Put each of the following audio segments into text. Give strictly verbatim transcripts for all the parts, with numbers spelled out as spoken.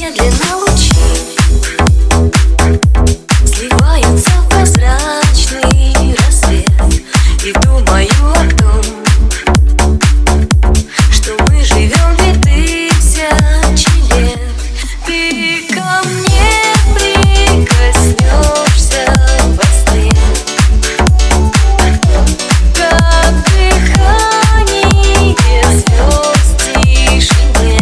Медленно лучи сливаются в прозрачный рассвет, и думаю о том, что мы живем две тысячи лет. Ты ко мне прикоснешься во сне, как дыхание звезд в тишине.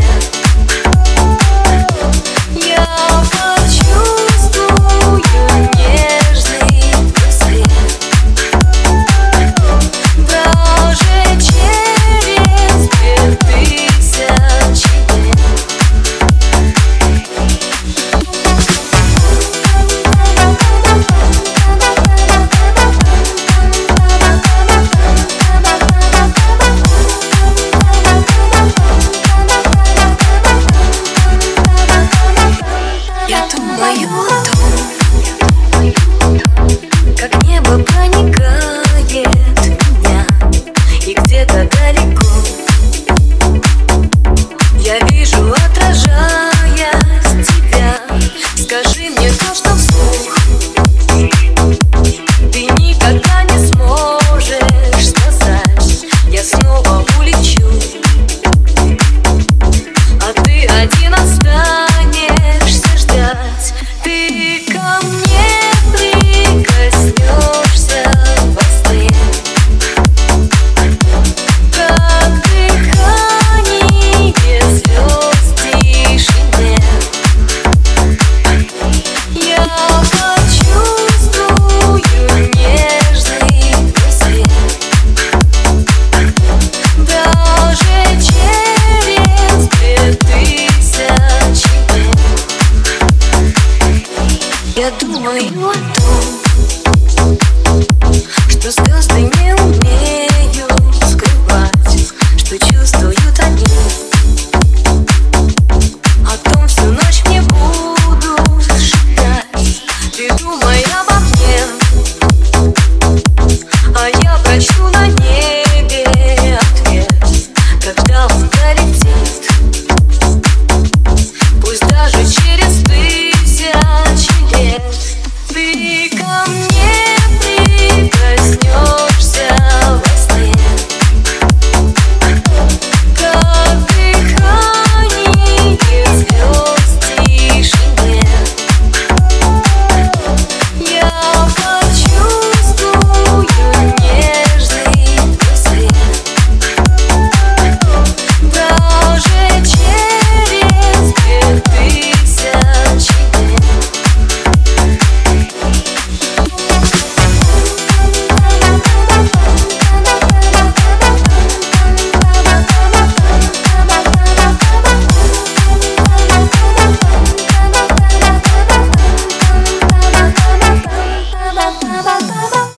Я почувствую нежный просвет даже через две тысячи лет. Я думаю о том, как небо проникает в меня, и где-то далеко я вижу, отражаясь тебя. Скажи мне то, что вслух ты никогда не сможешь сказать. Я снова улечу, а ты один останешься ждать. Ты ко мне прикоснешься во сне, как дыхание звезд в тишине. Я почувствую нежный просвет даже через две тысячи лет. Я думаю о том, что звезды не умеют скрывать, что чувствуют они. О том всю ночь мне